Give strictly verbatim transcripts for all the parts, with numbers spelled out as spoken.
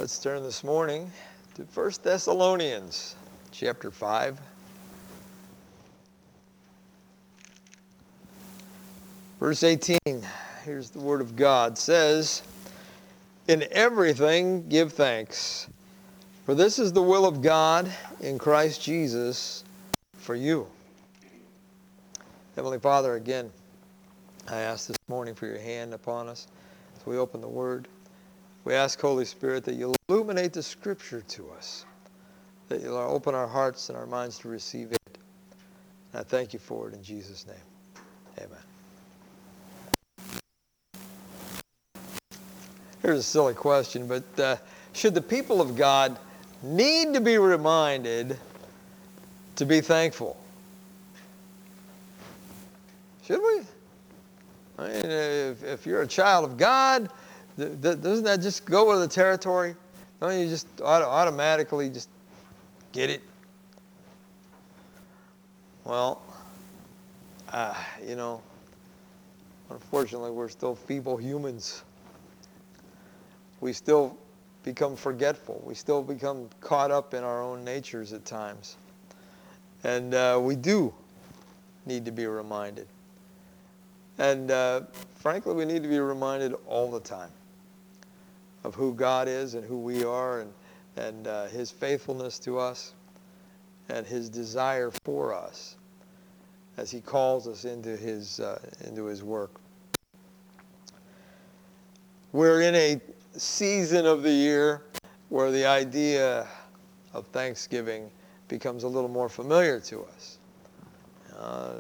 Let's turn this morning to First Thessalonians chapter five. Verse eighteen, here's the word of God, says, "In everything give thanks, for this is the will of God in Christ Jesus for you." Heavenly Father, again, I ask this morning for your hand upon us as we open the Word. We ask, Holy Spirit, that you'll illuminate the Scripture to us, that you'll open our hearts and our minds to receive it. And I thank you for it in Jesus' name. Amen. Here's a silly question, but uh, should the people of God need to be reminded to be thankful? Should we? I mean, if, if you're a child of God, th- th- doesn't that just go with the territory? Don't you just auto- automatically just get it? Well, uh, you know, unfortunately, we're still feeble humans. We still become forgetful. We still become caught up in our own natures at times. And uh, we do need to be reminded. And uh, frankly, we need to be reminded all the time of who God is and who we are, and, and uh, His faithfulness to us and His desire for us as He calls us into His, uh, into His work. We're in a season of the year where the idea of Thanksgiving becomes a little more familiar to us. Uh,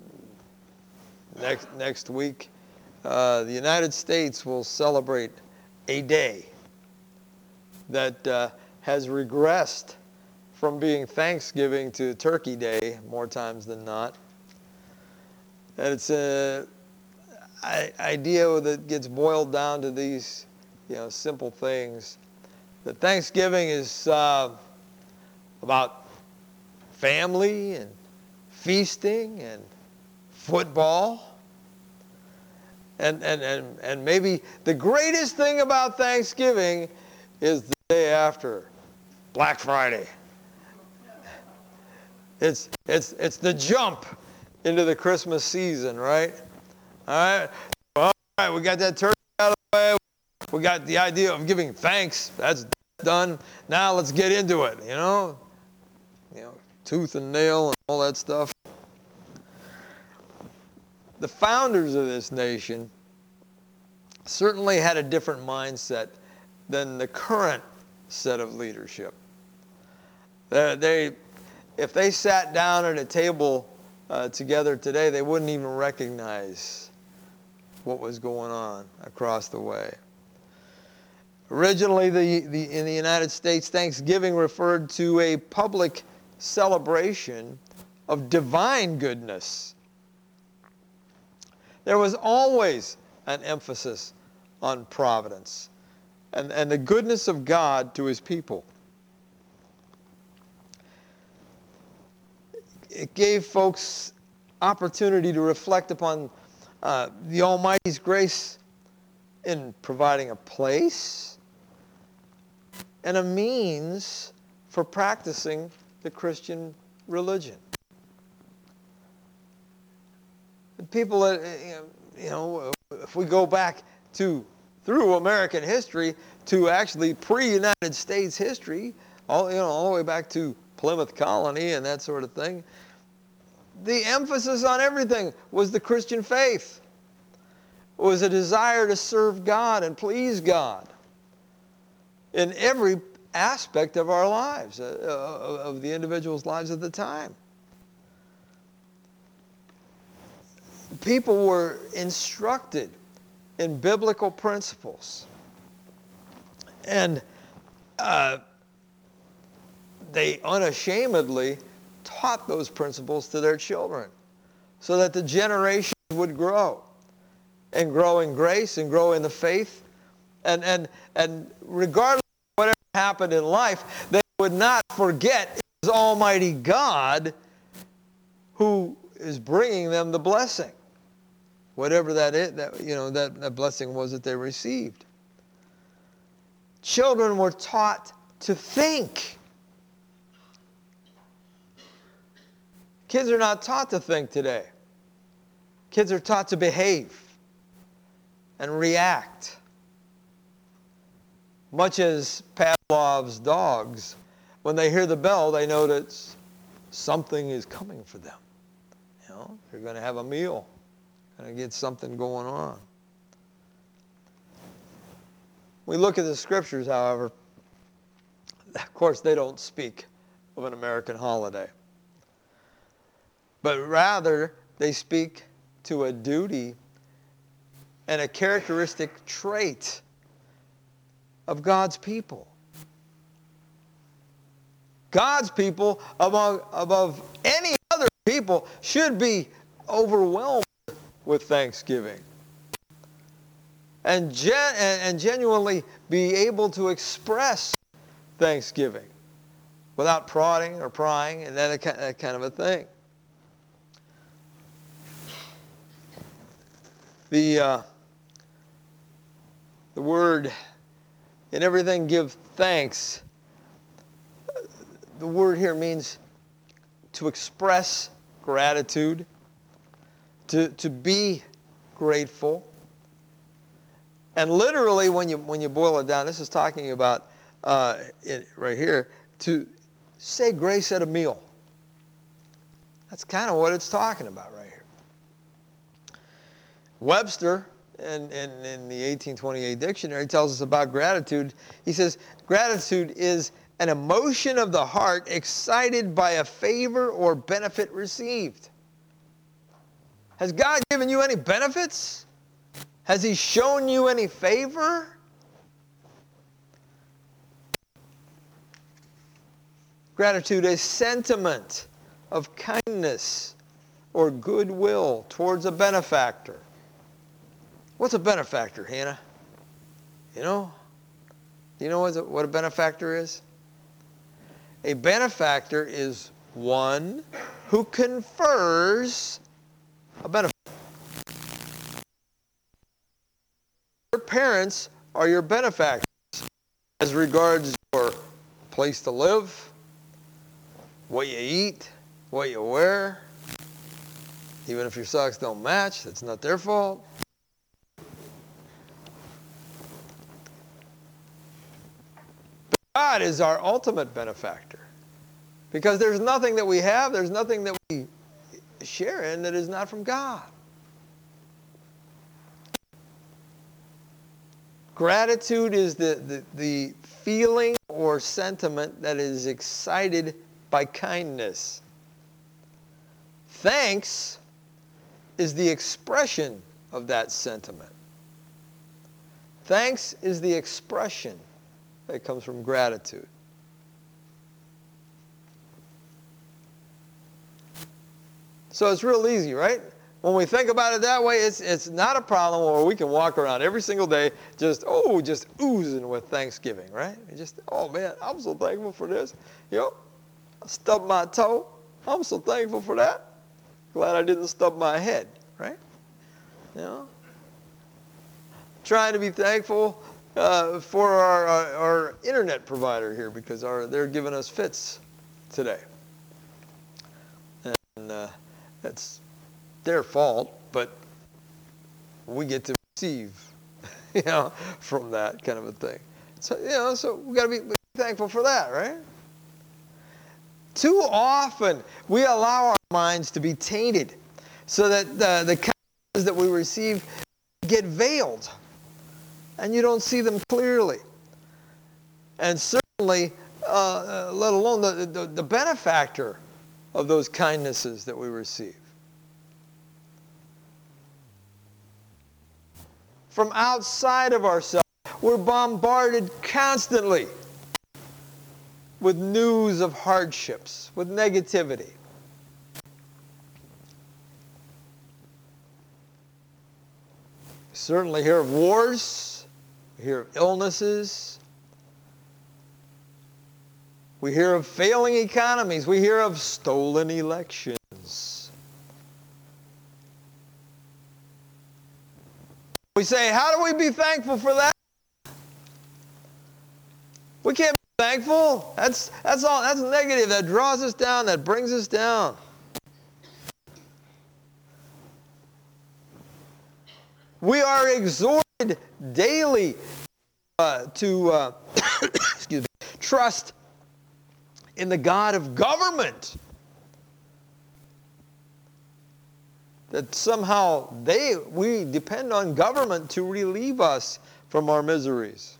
next next week, uh, the United States will celebrate a day that uh, has regressed from being Thanksgiving to Turkey Day more times than not. And it's a idea that gets boiled down to these, you know, simple things. That Thanksgiving is uh, about family and feasting and football. And, and, and, and maybe the greatest thing about Thanksgiving is the day after, Black Friday. It's, it's, it's the jump into the Christmas season, right? All right, all right, we got that turkey out of the way. We got the idea of giving thanks. That's done. Now let's get into it, you know? You know, tooth and nail and all that stuff. The founders of this nation certainly had a different mindset than the current set of leadership. They, they if they sat down at a table uh, together today, they wouldn't even recognize what was going on across the way. Originally, the, the, in the United States, Thanksgiving referred to a public celebration of divine goodness. There was always an emphasis on providence and, and the goodness of God to His people. It gave folks opportunity to reflect upon Uh, the Almighty's grace in providing a place and a means for practicing the Christian religion. The people that, you know, if we go back to, through American history, to actually pre-United States history, all, you know, all the way back to Plymouth Colony and that sort of thing, the emphasis on everything was the Christian faith. It was a desire to serve God and please God in every aspect of our lives, uh, of the individuals' lives at the time. People were instructed in biblical principles. And uh, they unashamedly taught those principles to their children so that the generations would grow and grow in grace and grow in the faith. And, and, and regardless of whatever happened in life, they would not forget it was Almighty God who is bringing them the blessing, whatever that is, that, you know, that, that blessing was that they received. Children were taught to think. Kids are not taught to think today. Kids are taught to behave and react. Much as Pavlov's dogs, when they hear the bell, they know that something is coming for them. You know, they're going to have a meal, going to get something going on. We look at the scriptures, however, of course, they don't speak of an American holiday. But rather, they speak to a duty and a characteristic trait of God's people. God's people, among, above any other people, should be overwhelmed with thanksgiving. And, gen, and, and genuinely be able to express thanksgiving without prodding or prying and that, that kind of a thing. The, uh, the word, in everything give thanks, the word here means to express gratitude, to, to be grateful. And literally, when you, when you boil it down, this is talking about, uh, it, right here, to say grace at a meal. That's kind of what it's talking about right here. Webster, in, in, in the eighteen twenty-eight dictionary, tells us about gratitude. He says, gratitude is an emotion of the heart excited by a favor or benefit received. Has God given you any benefits? Has He shown you any favor? Gratitude is sentiment of kindness or goodwill towards a benefactor. What's a benefactor, Hannah? You know? Do you know what a, what a benefactor is? A benefactor is one who confers a benefit. Your parents are your benefactors as regards your place to live, what you eat, what you wear. Even if your socks don't match, that's not their fault. But God is our ultimate benefactor. Because there's nothing that we have, there's nothing that we share in that is not from God. Gratitude is the, the, the feeling or sentiment that is excited by kindness. Thanks is the expression of that sentiment. Thanks is the expression that comes from gratitude. So it's real easy, right? When we think about it that way, it's, it's not a problem where we can walk around every single day just, oh, just oozing with thanksgiving, right? You just, oh, man, I'm so thankful for this. You know, I stubbed my toe. I'm so thankful for that. Glad I didn't stub my head, right? You know? Trying to be thankful uh, for our, our, our internet provider here because our, they're giving us fits today. And uh, that's their fault, but we get to receive, you know, from that kind of a thing. So, you know, so we got to be thankful for that, right? Too often, we allow our minds to be tainted so that the, the kindnesses that we receive get veiled, and you don't see them clearly. And certainly, uh, let alone the, the, the benefactor of those kindnesses that we receive. From outside of ourselves, we're bombarded constantly with news of hardships, with negativity. We certainly hear of wars, we hear of illnesses, we hear of failing economies, we hear of stolen elections. We say, how do we be thankful for that? We can't be thankful. That's, that's all. That's negative. That draws us down. That brings us down. We are exhorted daily uh, to uh, excuse me, trust in the God of government. That somehow they we depend on government to relieve us from our miseries.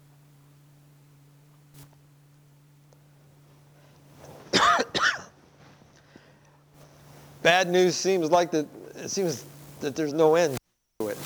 Bad news seems like that it seems that there's no end to it.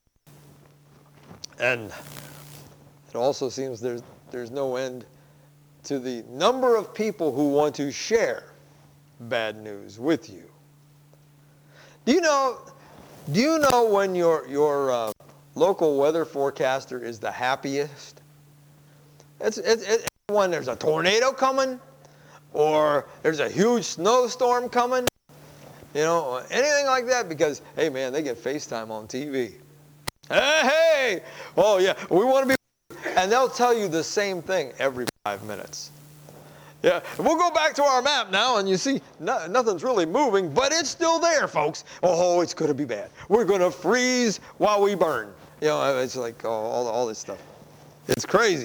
And it also seems there's there's no end to the number of people who want to share bad news with you. Do you know do you know when your your uh, local weather forecaster is the happiest? It's, it's, it's when there's a tornado coming, or there's a huge snowstorm coming, you know, anything like that, because, hey, man, they get FaceTime on T V. Hey, hey, oh, yeah, we want to be, and they'll tell you the same thing every five minutes. Yeah, we'll go back to our map now, and you see no, nothing's really moving, but it's still there, folks. Oh, it's going to be bad. We're going to freeze while we burn. You know, it's like oh, all, all this stuff. It's crazy.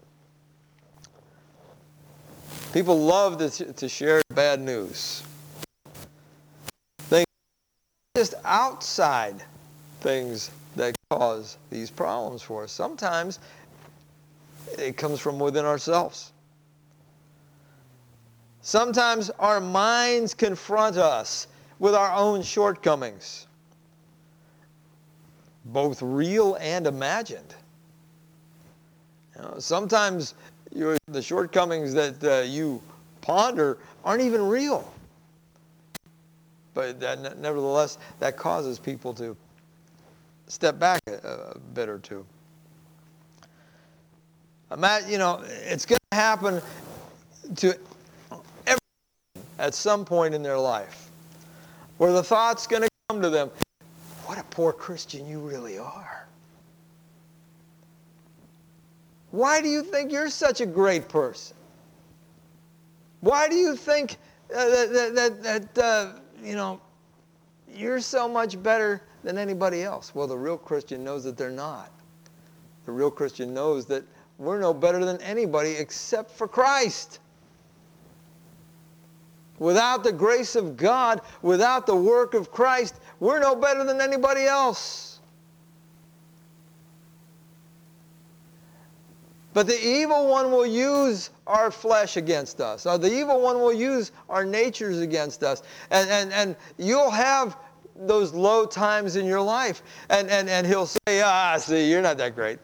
People love to, to share bad news. They just outside things that cause these problems for us. Sometimes it comes from within ourselves. Sometimes our minds confront us with our own shortcomings, both real and imagined. You know, sometimes your, the shortcomings that uh, you ponder aren't even real. But that, nevertheless, that causes people to step back a, a bit or two. Imagine, you know, it's going to happen to everyone at some point in their life, where the thought's going to come to them, what a poor Christian you really are. Why do you think you're such a great person? Why do you think uh, that, that, that uh, you know, you're so much better than anybody else? Well, the real Christian knows that they're not. The real Christian knows that we're no better than anybody except for Christ. Without the grace of God, without the work of Christ, we're no better than anybody else. But the evil one will use our flesh against us. Or the evil one will use our natures against us. And, and, and you'll have those low times in your life. And, and, and he'll say, ah, see, you're not that great.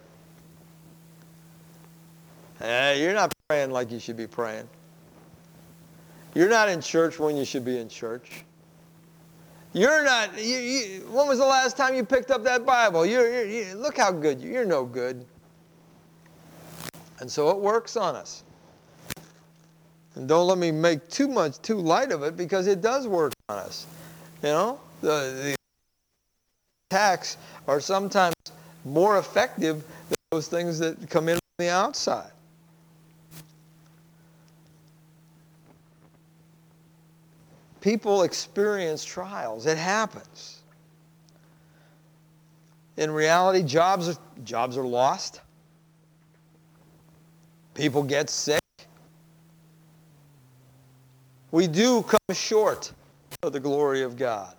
Hey, you're not praying like you should be praying. You're not in church when you should be in church. You're not, you, you, when was the last time you picked up that Bible? You're, you're, you, look how good you, you're no good. And so it works on us. And don't let me make too much, too light of it, because it does work on us. You know, the, the attacks are sometimes more effective than those things that come in from the outside. People experience trials. It happens. In reality, jobs, jobs are lost. People get sick. We do come short of the glory of God.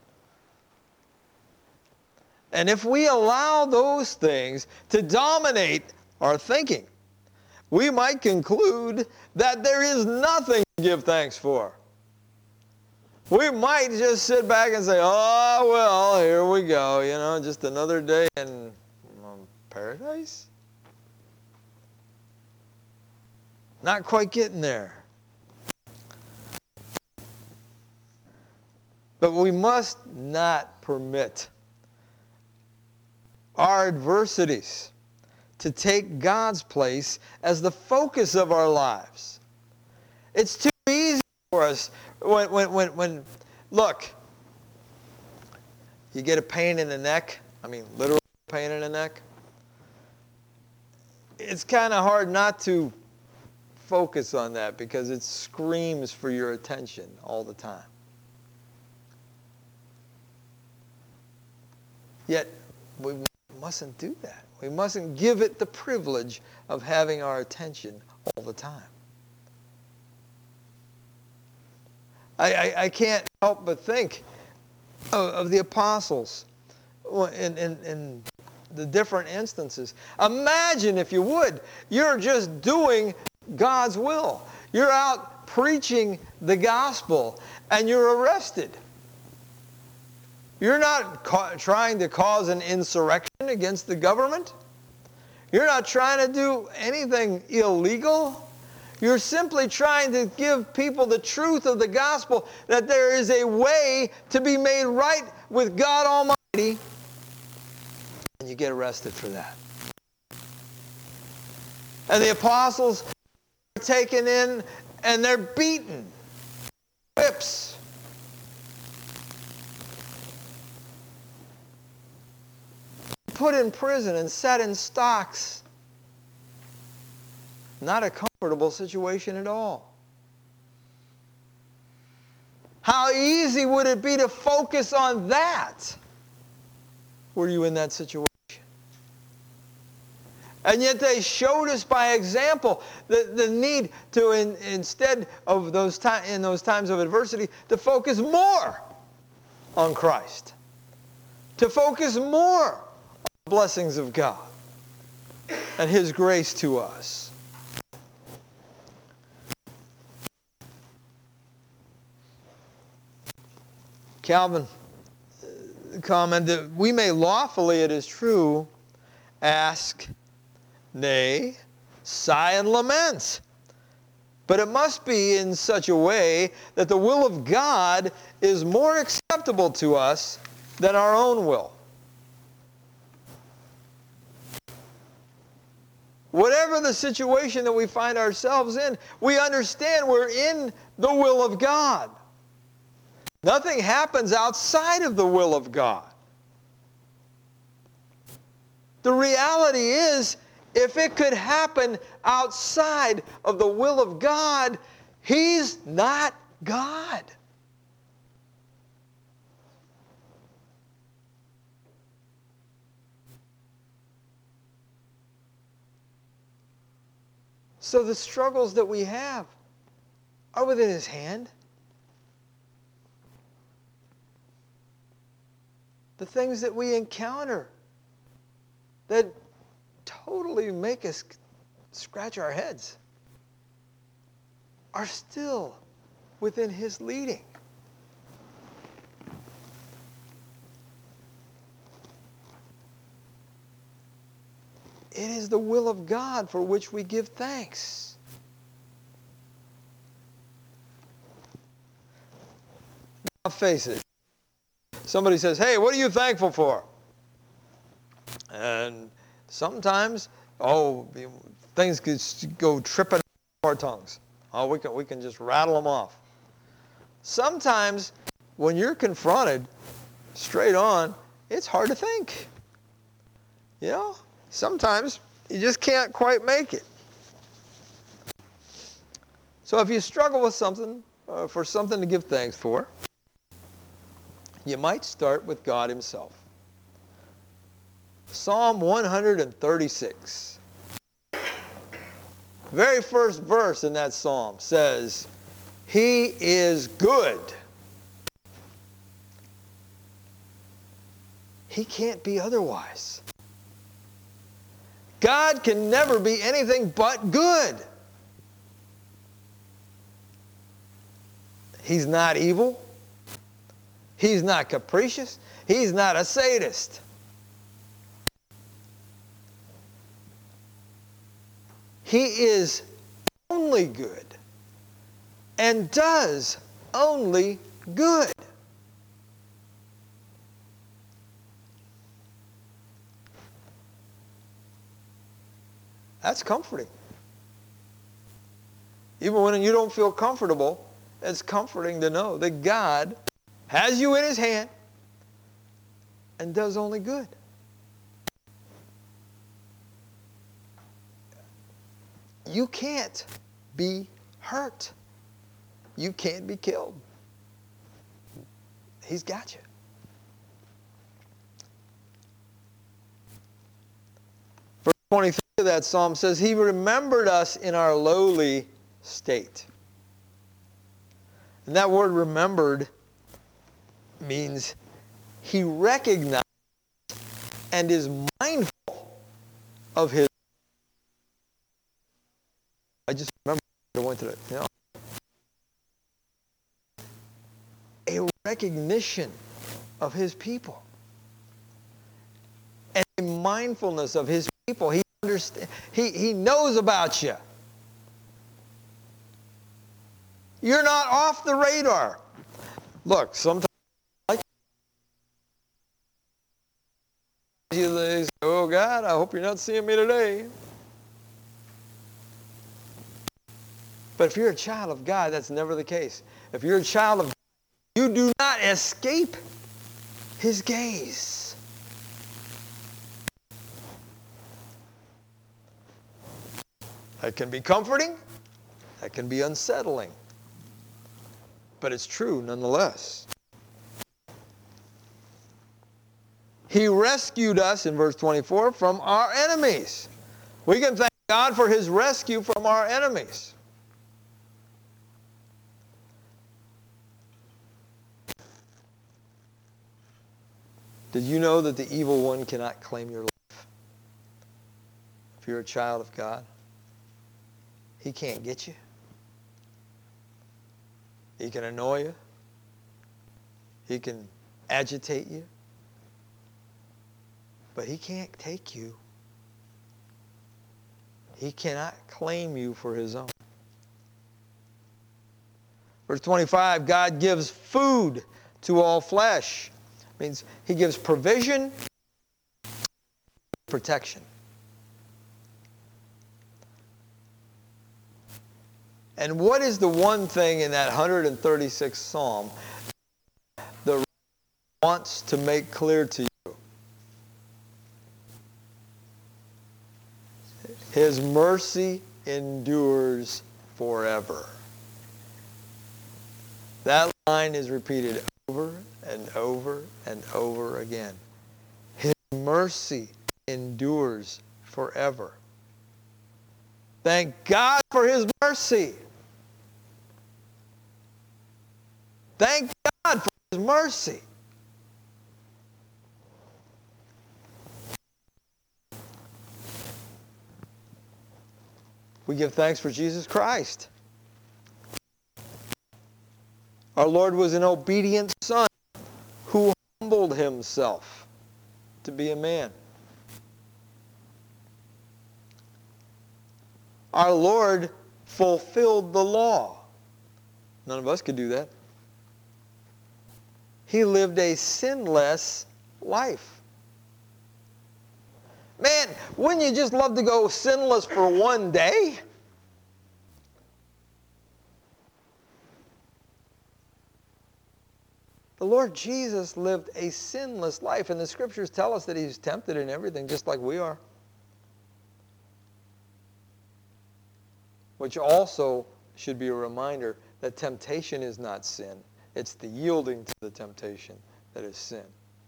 And if we allow those things to dominate our thinking, we might conclude that there is nothing to give thanks for. We might just sit back and say, oh, well, here we go, you know, just another day in um, paradise? Not quite getting there. But we must not permit our adversities to take God's place as the focus of our lives. It's too easy for us when, when, when, when look, you get a pain in the neck, I mean literal pain in the neck. it's kind of hard not to focus on that because it screams for your attention all the time. Yet, we mustn't do that. We mustn't give it the privilege of having our attention all the time. I, I, I can't help but think of, of the apostles in, in, in the different instances. Imagine, if you would, you're just doing God's will. You're out preaching the gospel and you're arrested. You're not ca- trying to cause an insurrection against the government. You're not trying to do anything illegal. You're simply trying to give people the truth of the gospel, that there is a way to be made right with God Almighty, and you get arrested for that. And the apostles are taken in and they're beaten. Whips. Put in prison and set in stocks. Not a comfortable situation at all. How easy would it be to focus on that? Were you in that situation? And yet they showed us by example the, the need to, in, instead of those time, in those times of adversity, to focus more on Christ. To focus more on the blessings of God and His grace to us. Calvin commented, we may lawfully, it is true, ask, nay, sigh and lament. But it must be in such a way that the will of God is more acceptable to us than our own will. Whatever the situation that we find ourselves in, we understand we're in the will of God. Nothing happens outside of the will of God. The reality is, if it could happen outside of the will of God, He's not God. So the struggles that we have are within His hand. The things that we encounter that totally make us scratch our heads are still within His leading. It is the will of God for which we give thanks. Now face it. Somebody says, hey, what are you thankful for? And sometimes, oh, things could go tripping off our tongues. Oh, we can, we can just rattle them off. Sometimes, when you're confronted straight on, it's hard to think. You know, sometimes you just can't quite make it. So if you struggle with something, uh, for something to give thanks for, you might start with God Himself. Psalm one thirty-six. Very first verse in that psalm says, He is good. He can't be otherwise. God can never be anything but good. He's not evil. He's not capricious. He's not a sadist. He is only good and does only good. That's comforting. Even when you don't feel comfortable, it's comforting to know that God has you in His hand and does only good. you can't be hurt. You can't be killed. He's got you. Verse twenty-three of that psalm says, He remembered us in our lowly state. And that word remembered means He recognized and is mindful of His. I just remember I went to that, you know. A recognition of His people. And a mindfulness of His people. He understands, he, he knows about you. You're not off the radar. Look, sometimes you say, oh God, I hope you're not seeing me today. But if you're a child of God, that's never the case. If you're a child of God, you do not escape His gaze. That can be comforting. That can be unsettling. But it's true nonetheless. He rescued us, in verse twenty-four, from our enemies. We can thank God for His rescue from our enemies. Did you know that the evil one cannot claim your life? If you're a child of God, he can't get you. He can annoy you. He can agitate you. But he can't take you. He cannot claim you for his own. Verse twenty-five, God gives food to all flesh. It means he gives provision, protection. And what is the one thing in that one hundred thirty-sixth Psalm that wants to make clear to you? His mercy endures forever. That line is repeated over and over and over again. His mercy endures forever. Thank God for his mercy. Thank God for his mercy. We give thanks for Jesus Christ. Our Lord was an obedient Son who humbled himself to be a man. Our Lord fulfilled the law. None of us could do that. He lived a sinless life. Man, wouldn't you just love to go sinless for one day? The Lord Jesus lived a sinless life, and the Scriptures tell us that he's tempted in everything, just like we are. Which also should be a reminder that temptation is not sin. It's the yielding to the temptation that is sin.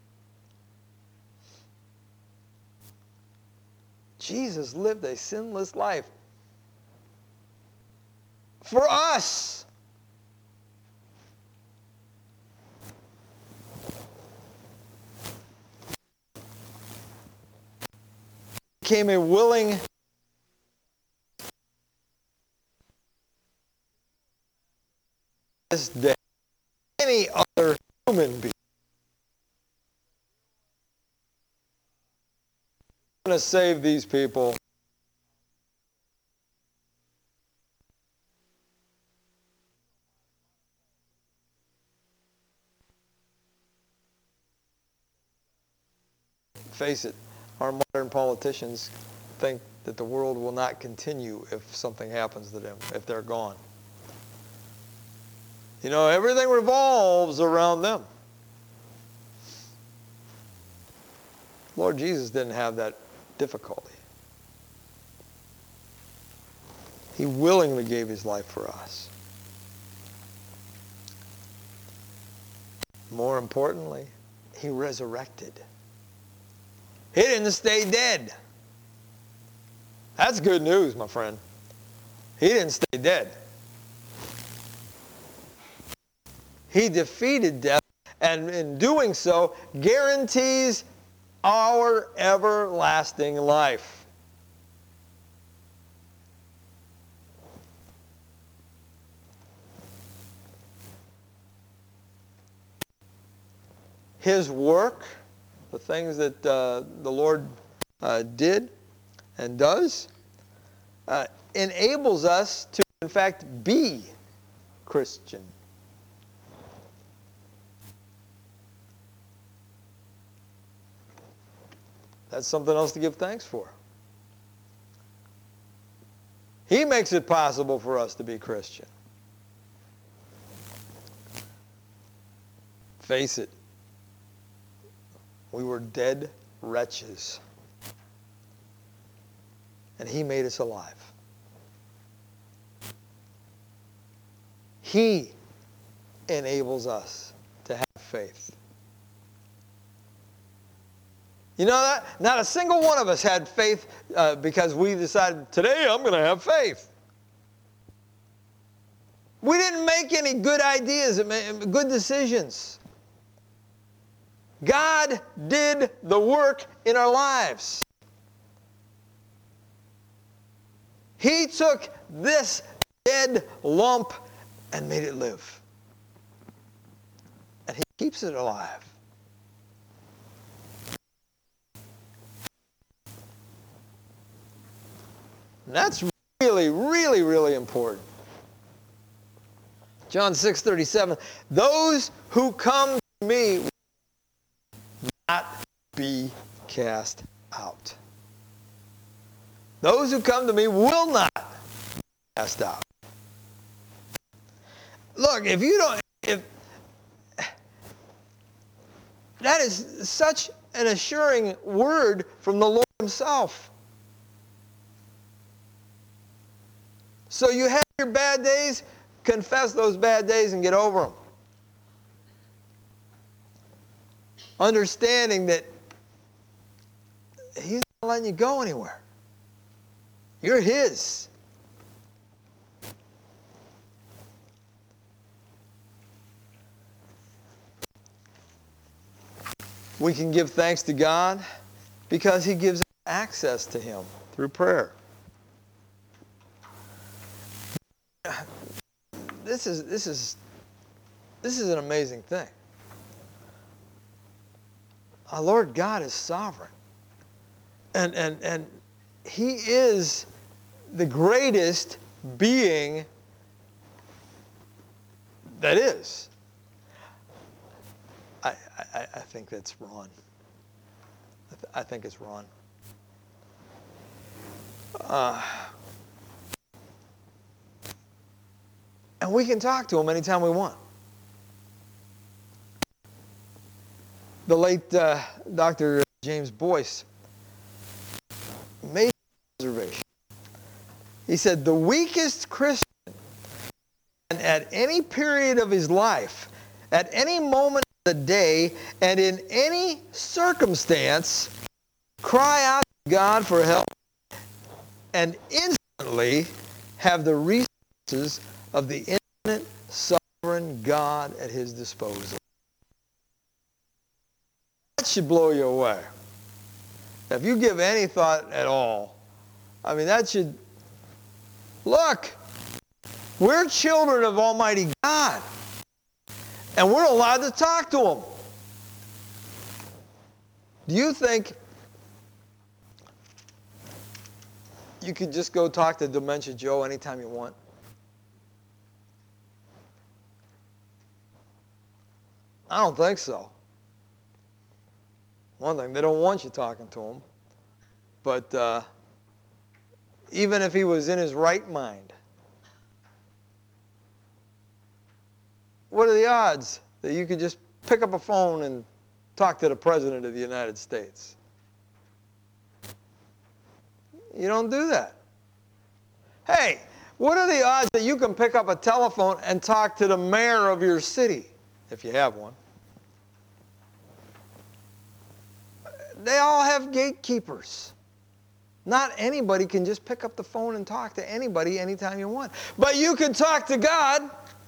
Jesus lived a sinless life for us. He became a willing this day any other human being. I'm going to save these people. Face it, our modern politicians think that the world will not continue if something happens to them, if they're gone. You know, everything revolves around them. Lord Jesus didn't have that difficulty. He willingly gave his life for us. More importantly, he resurrected. He didn't stay dead. That's good news, my friend. He didn't stay dead. He defeated death, and in doing so, guarantees our everlasting life. His work, the things that uh, the Lord uh, did and does, uh, enables us to, in fact, be Christian. That's something else to give thanks for. He makes it possible for us to be Christian. Face it. We were dead wretches. And he made us alive. He enables us to have faith. You know that? Not a single one of us had faith uh, because we decided, today I'm going to have faith. We didn't make any good ideas, good decisions. God did the work in our lives. He took this dead lump and made it live. And he keeps it alive. And that's really, really, really important. John six thirty-seven, those who come to me will not be cast out. Those who come to me will not be cast out. Look, if you don't, if that is such an assuring word from the Lord himself. So you have your bad days, confess those bad days and get over them. Understanding that he's not letting you go anywhere. You're his. We can give thanks to God because he gives us access to him through prayer. This is this is this is an amazing thing. Our Lord God is sovereign. And and and he is the greatest being that is. I, I, I think that's Ron. I, th- I think it's Ron. Uh, and we can talk to him anytime we want. The late uh, Doctor James Boyce made an observation. He said, the weakest Christian at any period of his life, at any moment of the day, and in any circumstance, cry out to God for help and instantly have the resources of the infinite, sovereign God at his disposal. That should blow you away. If you give any thought at all, I mean, that should, look, we're children of Almighty God, and we're allowed to talk to him. Do you think you could just go talk to Dementia Joe anytime you want? I don't think so. One thing, they don't want you talking to him. But uh, even if he was in his right mind, what are the odds that you could just pick up a phone and talk to the President of the United States? You don't do that. Hey, What are the odds that you can pick up a telephone and talk to the mayor of your city, if you have one? They all have gatekeepers. Not anybody can just pick up the phone and talk to anybody anytime you want. But you can talk to God.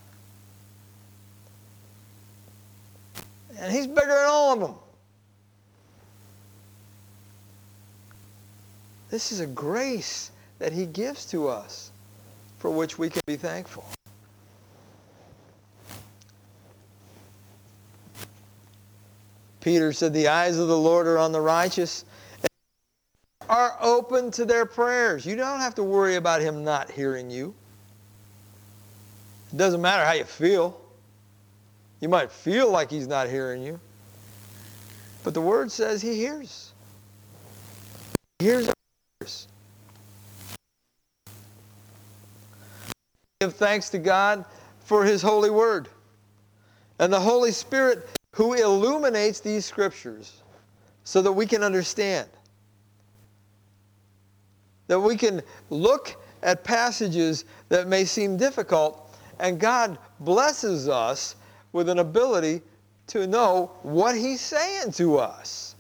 And He's bigger than all of them. This is a grace that He gives to us for which we can be thankful. Peter said, the eyes of the Lord are on the righteous, and are open to their prayers. You don't have to worry about Him not hearing you. It doesn't matter how you feel. You might feel like He's not hearing you. But the Word says He hears. He hears our prayers. Give thanks to God for His holy Word. And the Holy Spirit who illuminates these Scriptures so that we can understand. That we can look at passages that may seem difficult, and God blesses us with an ability to know what He's saying to us.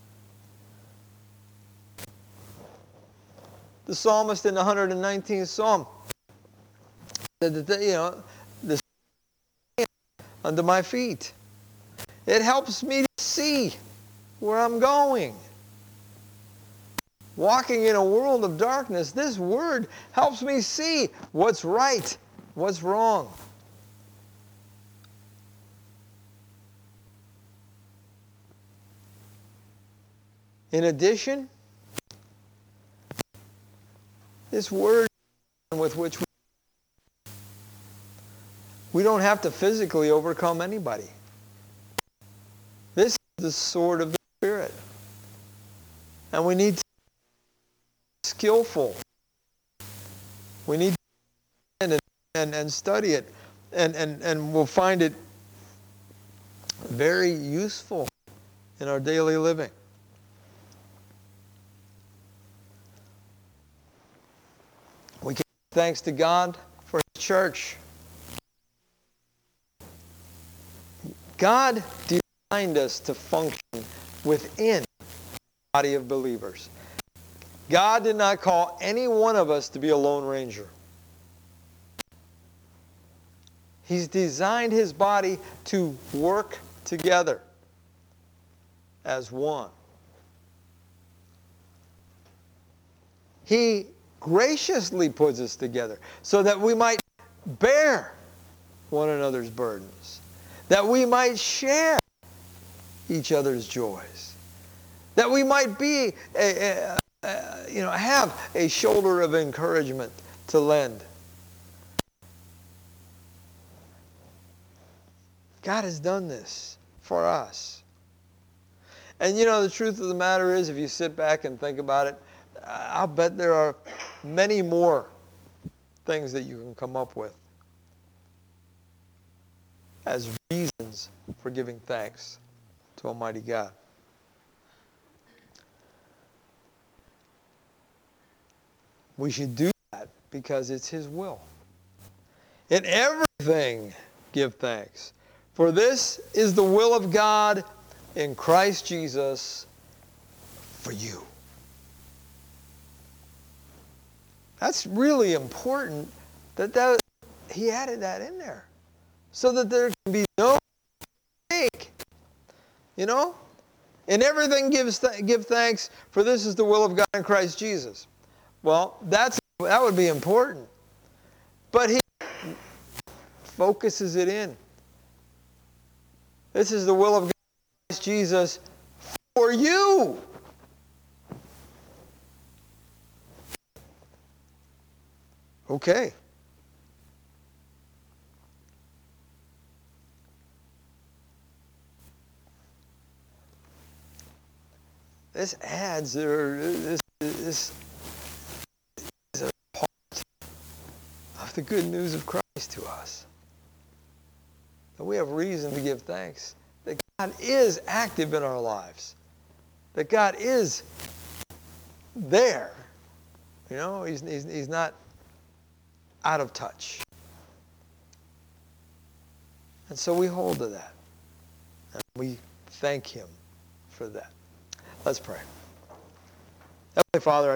The psalmist in the one hundred nineteenth Psalm said that, you know, the under my feet. It helps me to see where I'm going. Walking in a world of darkness, this Word helps me see what's right, what's wrong. In addition, this Word with which we, we don't have to physically overcome anybody. This is the sword of the Spirit. And we need to be skillful. We need to and, and, and study it. And, and, and we'll find it very useful in our daily living. We give thanks to God for His church. God designed us to function within the body of believers. God did not call any one of us to be a lone ranger. He's designed His body to work together as one. He graciously puts us together so that we might bear one another's burdens, that we might share each other's joys, that we might be, a, a, a, you know, have a shoulder of encouragement to lend. God has done this for us. And you know, the truth of the matter is, if you sit back and think about it, I'll bet there are many more things that you can come up with as reasons for giving thanks to Almighty God. We should do that because it's His will. In everything, give thanks, for this is the will of God in Christ Jesus for you. That's really important that, that He added that in there so that there can be no mistake. You know? In everything gives th- give thanks, for this is the will of God in Christ Jesus. Well, that's that would be important. But He focuses it in. This is the will of God in Christ Jesus for you. Okay. This adds, or this, this is a part of the good news of Christ to us. That we have reason to give thanks. That God is active in our lives. That God is there. You know, He's, he's, he's not out of touch. And so we hold to that. And we thank him for that. Let's pray. Heavenly Father, I